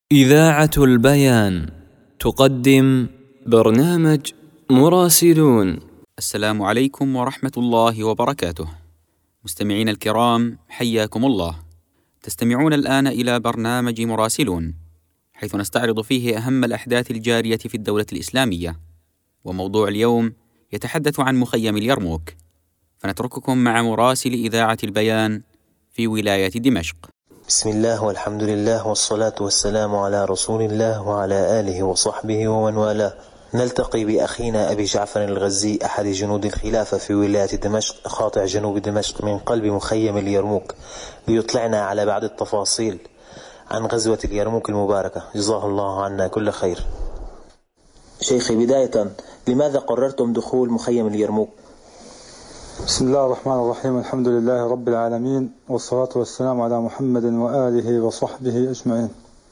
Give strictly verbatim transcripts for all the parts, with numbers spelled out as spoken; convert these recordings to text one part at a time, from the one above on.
إذاعة البيان تقدم برنامج مراسلون. السلام عليكم ورحمة الله وبركاته. مستمعين الكرام، حياكم الله. تستمعون الآن إلى برنامج مراسلون، حيث نستعرض فيه أهم الأحداث الجارية في الدولة الإسلامية. وموضوع اليوم يتحدث عن مخيم اليرموك، فنترككم مع مراسل إذاعة البيان في ولاية دمشق. بسم الله والحمد لله والصلاة والسلام على رسول الله وعلى آله وصحبه ومن والاه. نلتقي بأخينا أبي جعفر الغزي، أحد جنود الخلافة في ولاية دمشق، قاطع جنوب دمشق من قلب مخيم اليرموك، ليطلعنا على بعض التفاصيل عن غزوة اليرموك المباركة. جزاه الله عنا كل خير. شيخي، بداية لماذا قررتم دخول مخيم اليرموك؟ بسم الله الرحمن الرحيم. الحمد لله رب العالمين، والصلاة والسلام على محمد وآله وصحبه أجمعين.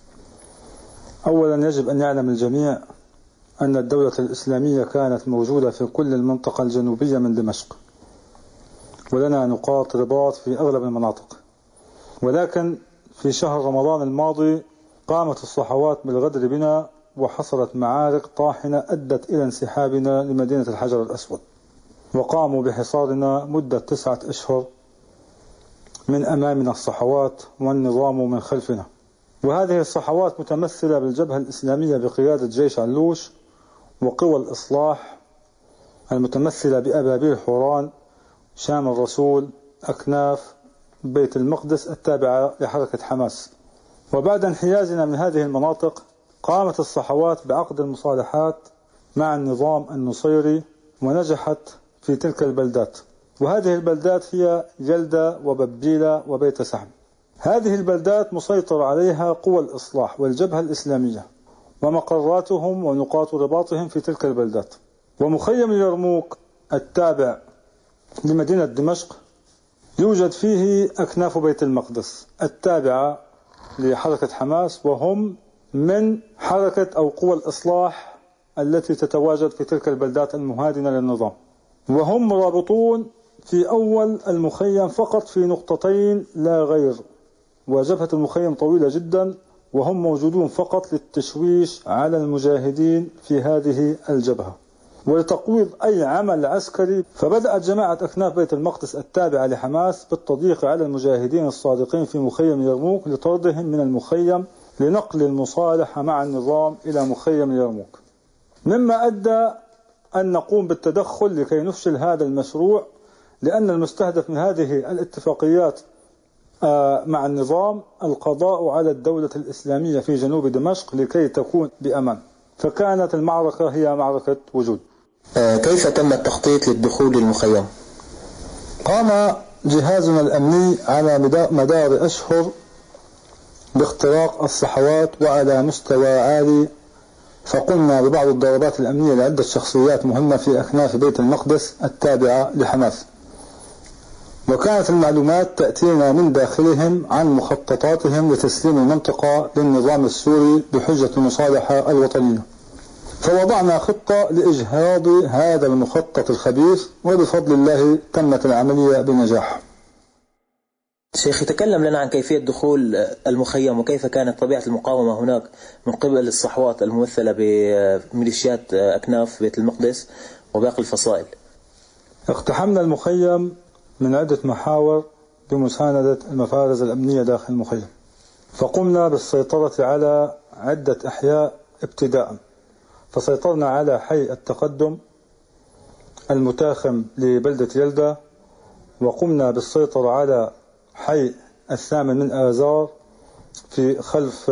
أولا، يجب أن يعلم الجميع أن الدولة الإسلامية كانت موجودة في كل المنطقة الجنوبية من دمشق، ولنا نقاط رباط في أغلب المناطق، ولكن في شهر رمضان الماضي قامت الصحوات بالغدر بنا وحصلت معارك طاحنة أدت إلى انسحابنا لمدينة الحجر الأسود، وقاموا بحصارنا مدة تسعة أشهر من أمامنا الصحوات والنظام من خلفنا. وهذه الصحوات متمثلة بالجبهة الإسلامية بقيادة جيش علوش، وقوى الإصلاح المتمثلة بأبابيل حوران، شام الرسول، أكناف، بيت المقدس التابعة لحركة حماس. وبعد انحيازنا من هذه المناطق قامت الصحوات بعقد المصالحات مع النظام النصيري، ونجحت في تلك البلدات. وهذه البلدات هي جلدة وببجيلة وبيت سحم. هذه البلدات مسيطر عليها قوى الإصلاح والجبهة الإسلامية، ومقراتهم ونقاط رباطهم في تلك البلدات. ومخيم اليرموك التابع لمدينة دمشق يوجد فيه أكناف بيت المقدس التابعة لحركة حماس، وهم من حركة أو قوى الإصلاح التي تتواجد في تلك البلدات المهادنة للنظام. وهم مرابطون في أول المخيم فقط في نقطتين لا غير، وجبهة المخيم طويلة جدا، وهم موجودون فقط للتشويش على المجاهدين في هذه الجبهة ولتقويض أي عمل عسكري. فبدأت جماعة أكناف بيت المقدس التابعة لحماس بالتضييق على المجاهدين الصادقين في مخيم يرموك لطردهم من المخيم لنقل المصالحة مع النظام إلى مخيم يرموك، مما أدى أن نقوم بالتدخل لكي نفشل هذا المشروع، لأن المستهدف من هذه الاتفاقيات مع النظام القضاء على الدولة الإسلامية في جنوب دمشق لكي تكون بأمان. فكانت المعركة هي معركة وجود. كيف تم التخطيط للدخول للمخيم؟ قام جهازنا الأمني على مدار أشهر باختراق الصحوات وعلى مستوى عالي، فقمنا ببعض الضربات الأمنية لعدة شخصيات مهمة في أكناف بيت المقدس التابعة لحماس، وكانت المعلومات تأتينا من داخلهم عن مخططاتهم لتسليم المنطقة للنظام السوري بحجة المصالحة الوطنية. فوضعنا خطة لإجهاض هذا المخطط الخبيث، وبفضل الله تمت العملية بنجاح. شيخي، تكلم لنا عن كيفية دخول المخيم، وكيف كانت طبيعة المقاومة هناك من قبل الصحوات الممثلة بميليشيات أكناف بيت المقدس وباقي الفصائل. اقتحمنا المخيم من عدة محاور بمساندة المفارز الأمنية داخل المخيم، فقمنا بالسيطرة على عدة أحياء ابتداء. فسيطرنا على حي التقدم المتاخم لبلدة يلدة، وقمنا بالسيطرة على حي الثامن من آذار في خلف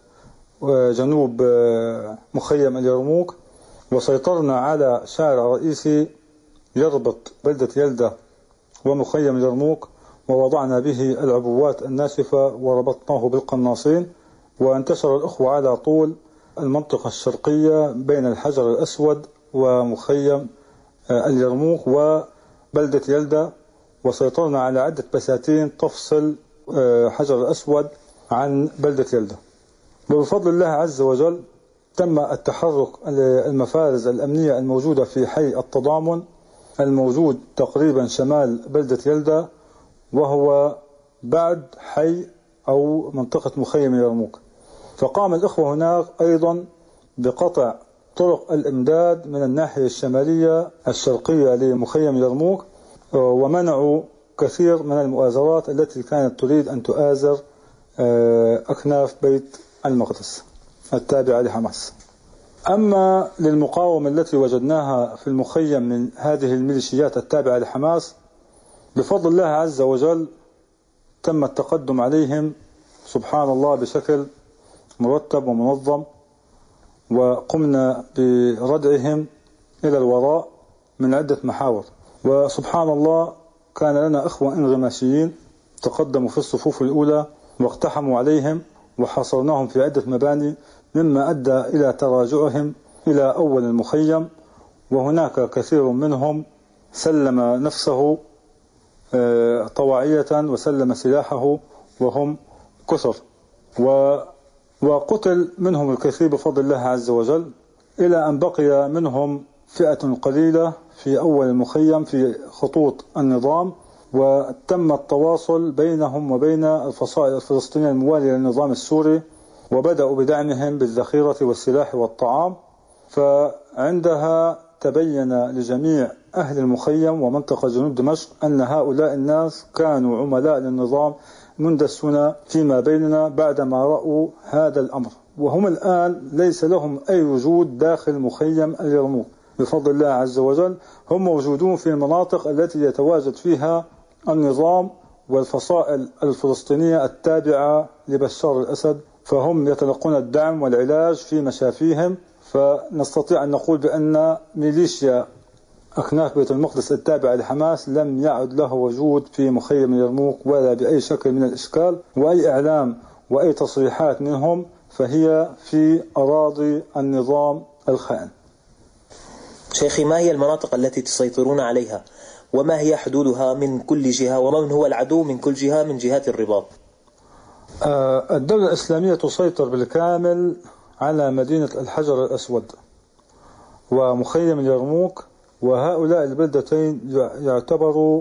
جنوب مخيم اليرموك، وسيطرنا على شارع رئيسي يربط بلدة يلدة ومخيم اليرموك، ووضعنا به العبوات الناشفة وربطناه بالقناصين. وانتشر الأخوة على طول المنطقة الشرقية بين الحجر الأسود ومخيم اليرموك وبلدة يلدة، وسيطرنا على عدة بساتين تفصل حجر الأسود عن بلدة يلدة. وبفضل الله عز وجل تم التحرك المفارز الأمنية الموجودة في حي التضامن الموجود تقريبا شمال بلدة يلدة، وهو بعد حي أو منطقة مخيم يرموك. فقام الإخوة هناك أيضا بقطع طرق الإمداد من الناحية الشمالية الشرقية لمخيم اليرموك، ومنعوا كثير من المؤازرات التي كانت تريد أن تؤازر أكناف بيت المقدس التابعة لحماس. أما للمقاومة التي وجدناها في المخيم من هذه الميليشيات التابعة لحماس، بفضل الله عز وجل تم التقدم عليهم سبحان الله بشكل مرتب ومنظم، وقمنا بردعهم إلى الوراء من عدة محاور. وسبحان الله كان لنا إخوة انغماسيين تقدموا في الصفوف الأولى واقتحموا عليهم وحاصرناهم في عدة مباني، مما أدى إلى تراجعهم إلى أول المخيم، وهناك كثير منهم سلم نفسه طواعية وسلم سلاحه وهم كثر، وقتل منهم الكثير بفضل الله عز وجل، إلى أن بقي منهم فئة قليلة في أول المخيم في خطوط النظام، وتم التواصل بينهم وبين الفصائل الفلسطينية الموالية للنظام السوري، وبدأوا بدعمهم بالذخيرة والسلاح والطعام. فعندها تبين لجميع أهل المخيم ومنطقة جنوب دمشق أن هؤلاء الناس كانوا عملاء للنظام مندسون فيما بيننا بعدما رأوا هذا الأمر، وهم الآن ليس لهم أي وجود داخل مخيم اليرموك بفضل الله عز وجل. هم موجودون في المناطق التي يتواجد فيها النظام والفصائل الفلسطينية التابعة لبشار الأسد، فهم يتلقون الدعم والعلاج في مشافيهم. فنستطيع أن نقول بأن ميليشيا أكناف بيت المقدس التابعة لحماس لم يعد له وجود في مخيم اليرموك ولا بأي شكل من الإشكال، وأي إعلام وأي تصريحات منهم فهي في أراضي النظام الخائن. شيخي، ما هي المناطق التي تسيطرون عليها، وما هي حدودها من كل جهة، ومن هو العدو من كل جهة من جهات الرباط؟ الدولة الإسلامية تسيطر بالكامل على مدينة الحجر الأسود ومخيم اليرموك، وهؤلاء البلدتين يعتبروا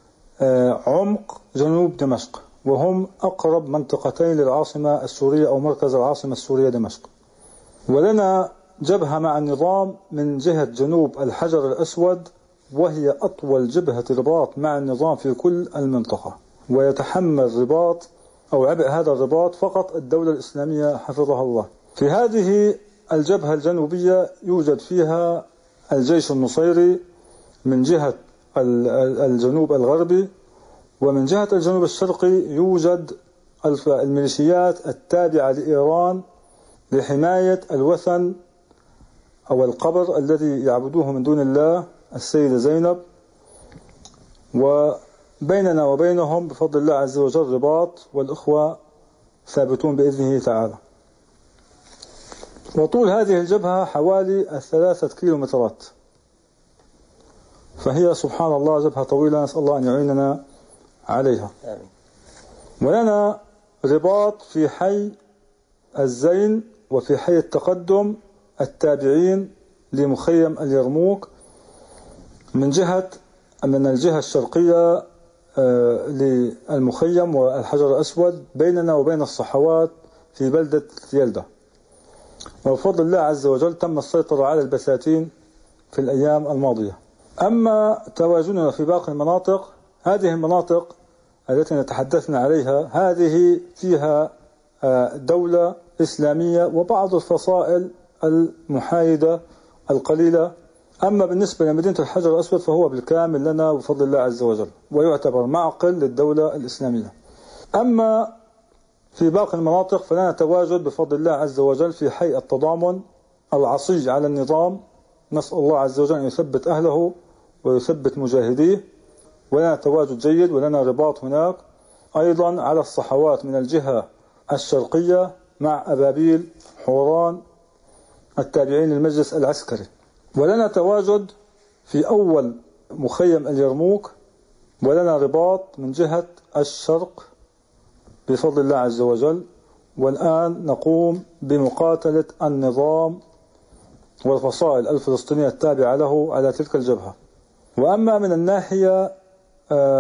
عمق جنوب دمشق، وهم أقرب منطقتين للعاصمة السورية أو مركز العاصمة السورية دمشق. ولنا جبهة مع النظام من جهة جنوب الحجر الأسود، وهي أطول جبهة رباط مع النظام في كل المنطقة، ويتحمل رباط أو عبء هذا الرباط فقط الدولة الإسلامية حفظها الله. في هذه الجبهة الجنوبية يوجد فيها الجيش النصيري من جهة الجنوب الغربي، ومن جهة الجنوب الشرقي يوجد الميليشيات التابعة لإيران لحماية الوثن أو القبر الذي يعبدوه من دون الله السيدة زينب، وبيننا وبينهم بفضل الله عز وجل رباط، والإخوة ثابتون بإذنه تعالى. وطول هذه الجبهة حوالي الثلاثة كيلومترات، فهي سبحان الله جبهة طويلة، نسأل الله أن يعيننا عليها. آمين. ولنا رباط في حي الزين وفي حي التقدم التابعين لمخيم اليرموك من جهة من الجهة الشرقية للمخيم والحجر الأسود، بيننا وبين الصحوات في بلدة يلدة. وبفضل الله عز وجل تم السيطرة على البساتين في الأيام الماضية. أما تواجدنا في باقي المناطق، هذه المناطق التي نتحدثنا عليها هذه فيها دولة إسلامية وبعض الفصائل المحايدة القليلة. أما بالنسبة لمدينة الحجر الأسود فهو بالكامل لنا بفضل الله عز وجل، ويعتبر معقل للدولة الإسلامية. أما في باقي المناطق فلنا تواجد بفضل الله عز وجل في حي التضامن العصي على النظام، نسأل الله عز وجل أن يثبت أهله ويثبت مجاهديه، ولنا تواجد جيد، ولنا رباط هناك أيضا على الصحوات من الجهة الشرقية مع أبابيل حوران التابعين للمجلس العسكري. ولنا تواجد في أول مخيم اليرموك، ولنا رباط من جهة الشرق بفضل الله عز وجل. والآن نقوم بمقاتلة النظام والفصائل الفلسطينية التابعة له على تلك الجبهة. وأما من الناحية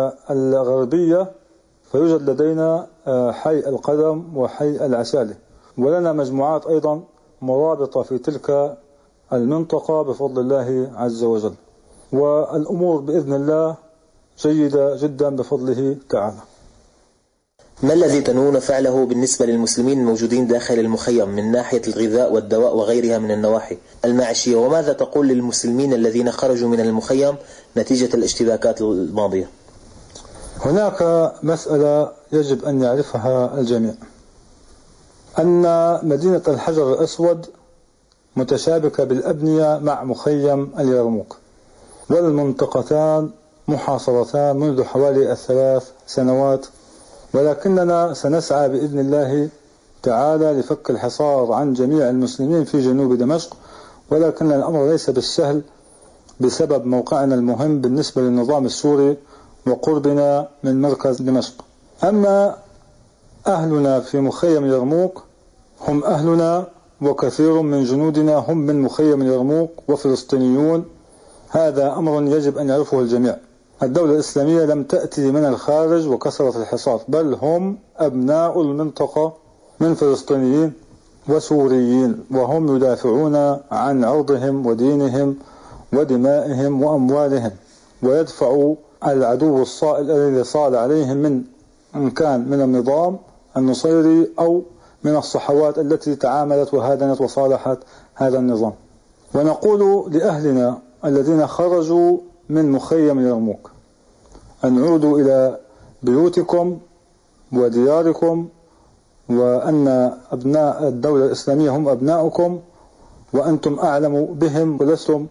الغربية فيوجد لدينا حي القدم وحي العسالي، ولنا مجموعات أيضا مرابطة في تلك المنطقة بفضل الله عز وجل، والأمور بإذن الله جيدة جدا بفضله تعالى. ما الذي تنوون فعله بالنسبة للمسلمين الموجودين داخل المخيم من ناحية الغذاء والدواء وغيرها من النواحي المعيشية؟ وماذا تقول للمسلمين الذين خرجوا من المخيم نتيجة الاشتباكات الماضية؟ هناك مسألة يجب أن يعرفها الجميع، أن مدينة الحجر الأسود متشابكة بالأبنية مع مخيم اليرموك، والمنطقتان محاصرتان منذ حوالي الثلاث سنوات، ولكننا سنسعى بإذن الله تعالى لفك الحصار عن جميع المسلمين في جنوب دمشق، ولكن الأمر ليس بالسهل بسبب موقعنا المهم بالنسبة للنظام السوري وقربنا من مركز دمشق. أما أهلنا في مخيم اليرموك هم أهلنا، وكثير من جنودنا هم من مخيم اليرموك وفلسطينيون، هذا أمر يجب أن يعرفه الجميع. الدولة الإسلامية لم تأتي من الخارج وكسرت الحصار، بل هم أبناء المنطقة من فلسطينيين وسوريين، وهم يدافعون عن عرضهم ودينهم ودمائهم وأموالهم، ويدفعوا العدو الصائل الذي صال عليهم من إن كان من النظام النصيري أو من الصحوات التي تعاملت وهادنت وصالحت هذا النظام. ونقول لأهلنا الذين خرجوا من مخيم اليرموك أن عودوا إلى بيوتكم ودياركم، وأن أبناء الدولة الإسلامية هم أبناؤكم، وأنتم أعلم بهم، ولستم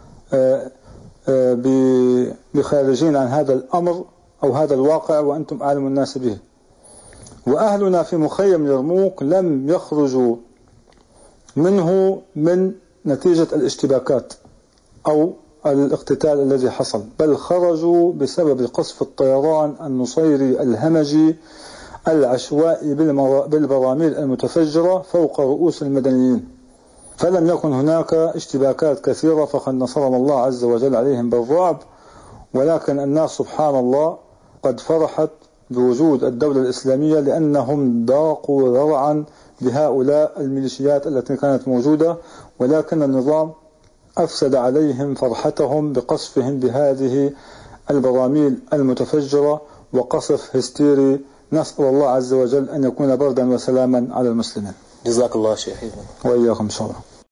بخارجين عن هذا الأمر أو هذا الواقع، وأنتم أعلم الناس به. وأهلنا في مخيم اليرموك لم يخرجوا منه من نتيجة الاشتباكات أو الاقتتال الذي حصل، بل خرجوا بسبب قصف الطيران النصيري الهمجي العشوائي بالبراميل المتفجرة فوق رؤوس المدنيين. فلم يكن هناك اشتباكات كثيرة، فقد نصرنا الله عز وجل عليهم بالرعب، ولكن الناس سبحان الله قد فرحت بوجود الدولة الإسلامية، لأنهم ضاقوا ذرعا بهؤلاء الميليشيات التي كانت موجودة، ولكن النظام أفسد عليهم فرحتهم بقصفهم بهذه البراميل المتفجرة وقصف هستيري. نسأل الله عز وجل أن يكون بردا وسلاما على المسلمين. جزاك الله شيخ. وإياكم إن شاء الله.